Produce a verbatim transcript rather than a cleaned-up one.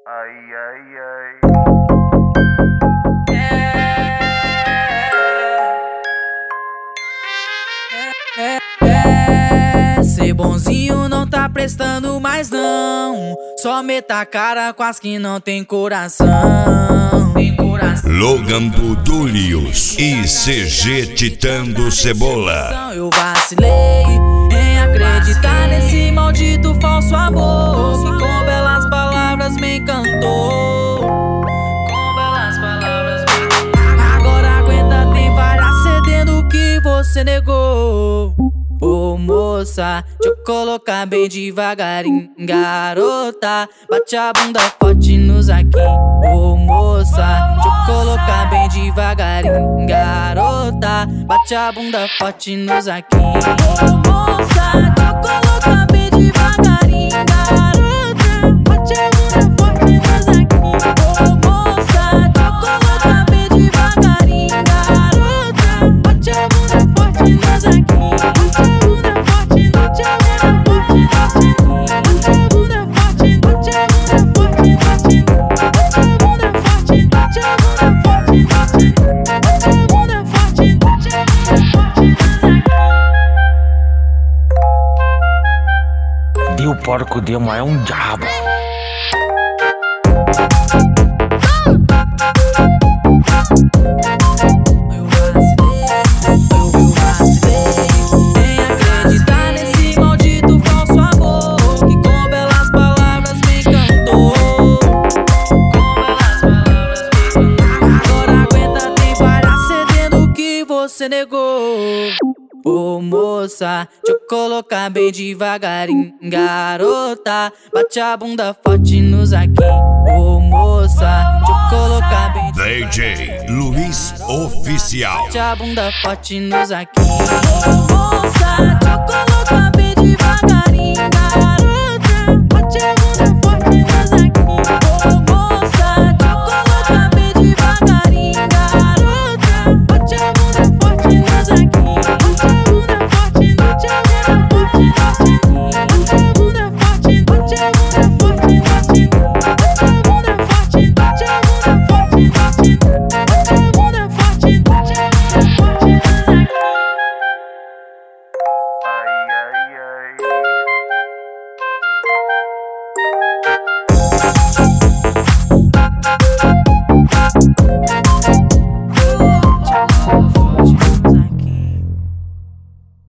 Ai, ai, ai. É, é, é, ser bonzinho não tá prestando mais não. Só meta a cara com as que não tem coração. Tem coração. Logan Budulius e C G Titã do Cebola. Eu vacilei em acreditar nesse maldito falso amor que com belas palavras me encantou. Com belas palavras me encantou. Agora aguenta, tem várias cedendo que você negou. Ô oh, moça, deixa eu colocar bem devagarinho. Garota, bate a bunda forte nos aqui. Ô oh, moça, deixa eu colocar bem devagarinho. Garota, bate a bunda forte nos aqui. Ô oh, moça, deixa eu colocar bem devagarinho. Garota, bate a bunda forte nos aqui. Ô oh, moça, deixa eu colocar bem devagarinho. Garota, bate a bunda forte nos aqui. Deu porco, deu, mas é um diabo. Você negou. Ô oh, moça, deixa eu colocar bem devagarinho. Garota, bate a bunda forte nos aqui. Ô oh, moça, deixa eu colocar bem D J Luiz Oficial. Bate a bunda forte nos aqui. Ô oh, moça, deixa eu colocar bem devagarinho.